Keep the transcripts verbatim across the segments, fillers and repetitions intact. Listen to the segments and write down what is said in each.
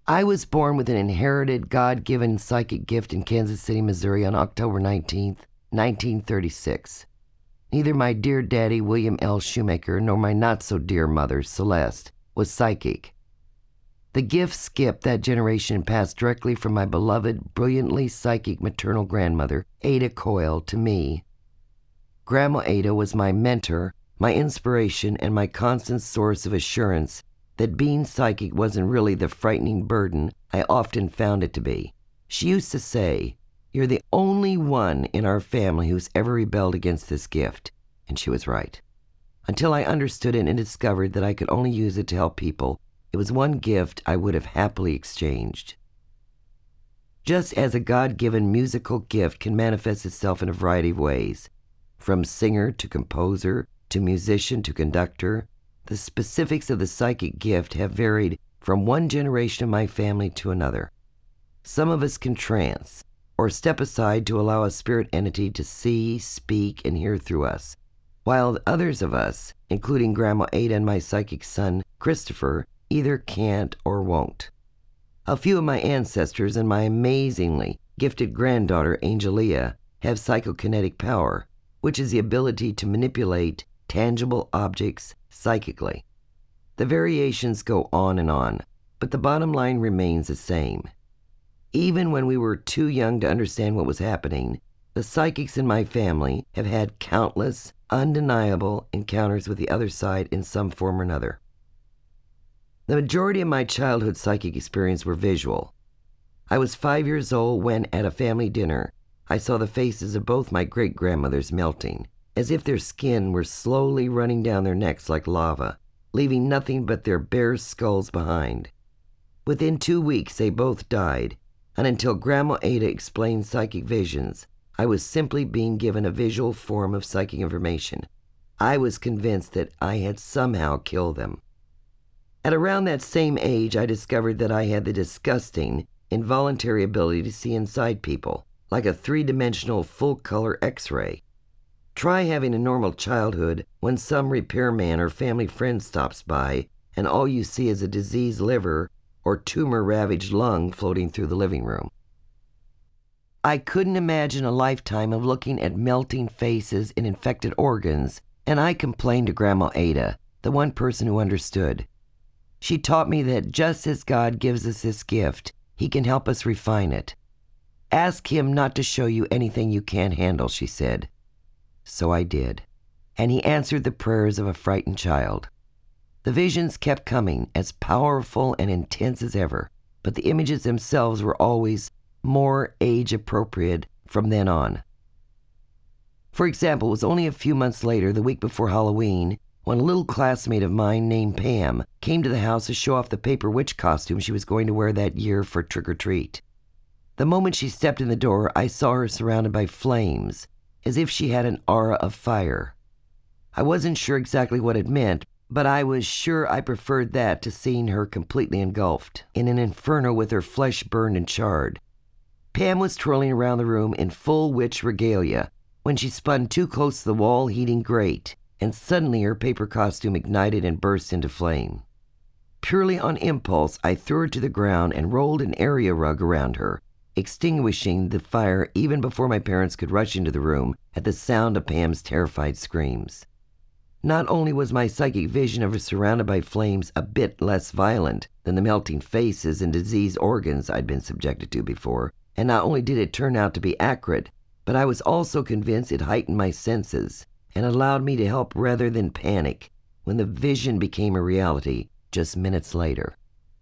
I was born with an inherited, God-given psychic gift in Kansas City, Missouri on October nineteenth, nineteen thirty-six. Neither my dear daddy, William L. Shoemaker, nor my not-so-dear mother, Celeste, was psychic. The gift skipped that generation and passed directly from my beloved, brilliantly psychic maternal grandmother, Ada Coyle, to me. Grandma Ada was my mentor, my inspiration, and my constant source of assurance that being psychic wasn't really the frightening burden I often found it to be. She used to say, "You're the only one in our family who's ever rebelled against this gift," and she was right. Until I understood it and discovered that I could only use it to help people, it was one gift I would have happily exchanged. Just as a God-given musical gift can manifest itself in a variety of ways, from singer to composer to musician to conductor, the specifics of the psychic gift have varied from one generation of my family to another. Some of us can trance, or step aside to allow a spirit entity to see, speak, and hear through us, while others of us, including Grandma Ada and my psychic son, Christopher, either can't or won't. A few of my ancestors and my amazingly gifted granddaughter, Angelia, have psychokinetic power, which is the ability to manipulate tangible objects psychically. The variations go on and on, but the bottom line remains the same. Even when we were too young to understand what was happening, the psychics in my family have had countless, undeniable encounters with the other side in some form or another. The majority of my childhood psychic experience were visual. I was five years old when, at a family dinner, I saw the faces of both my great-grandmothers melting, as if their skin were slowly running down their necks like lava, leaving nothing but their bare skulls behind. Within two weeks, they both died, and until Grandma Ada explained psychic visions, I was simply being given a visual form of psychic information. I was convinced that I had somehow killed them. At around that same age, I discovered that I had the disgusting, involuntary ability to see inside people, like a three-dimensional full-color X-ray. Try having a normal childhood when some repairman or family friend stops by and all you see is a diseased liver or tumor-ravaged lung floating through the living room. I couldn't imagine a lifetime of looking at melting faces and infected organs, and I complained to Grandma Ada, the one person who understood. She taught me that just as God gives us this gift, He can help us refine it. Ask Him not to show you anything you can't handle, she said. So I did, and He answered the prayers of a frightened child. The visions kept coming, as powerful and intense as ever, but the images themselves were always more age-appropriate from then on. For example, it was only a few months later, the week before Halloween, when a little classmate of mine named Pam came to the house to show off the paper witch costume she was going to wear that year for trick-or-treat. The moment she stepped in the door, I saw her surrounded by flames, as if she had an aura of fire. I wasn't sure exactly what it meant, but I was sure I preferred that to seeing her completely engulfed in an inferno with her flesh burned and charred. Pam was twirling around the room in full witch regalia when she spun too close to the wall-heating grate, and suddenly her paper costume ignited and burst into flame. Purely on impulse, I threw her to the ground and rolled an area rug around her, extinguishing the fire even before my parents could rush into the room at the sound of Pam's terrified screams. Not only was my psychic vision of her surrounded by flames a bit less violent than the melting faces and diseased organs I'd been subjected to before, and not only did it turn out to be accurate, but I was also convinced it heightened my senses and allowed me to help rather than panic when the vision became a reality just minutes later.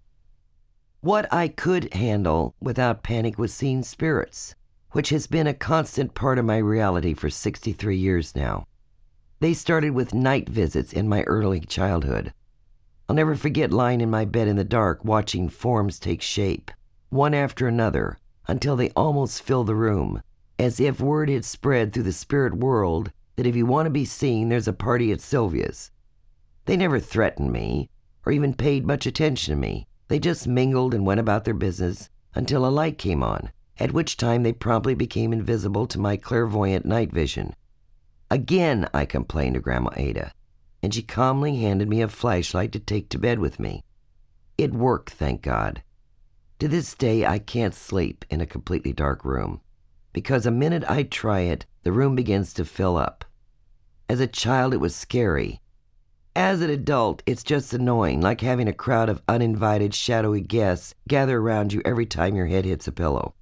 What I could handle without panic was seeing spirits, which has been a constant part of my reality for sixty-three years now. They started with night visits in my early childhood. I'll never forget lying in my bed in the dark watching forms take shape, one after another, until they almost filled the room, as if word had spread through the spirit world that if you want to be seen, there's a party at Sylvia's. They never threatened me, or even paid much attention to me. They just mingled and went about their business until a light came on, at which time they promptly became invisible to my clairvoyant night vision. Again, I complained to Grandma Ada, and she calmly handed me a flashlight to take to bed with me. It worked, thank God. To this day, I can't sleep in a completely dark room, because the minute I try it, the room begins to fill up. As a child, it was scary. As an adult, it's just annoying, like having a crowd of uninvited, shadowy guests gather around you every time your head hits a pillow.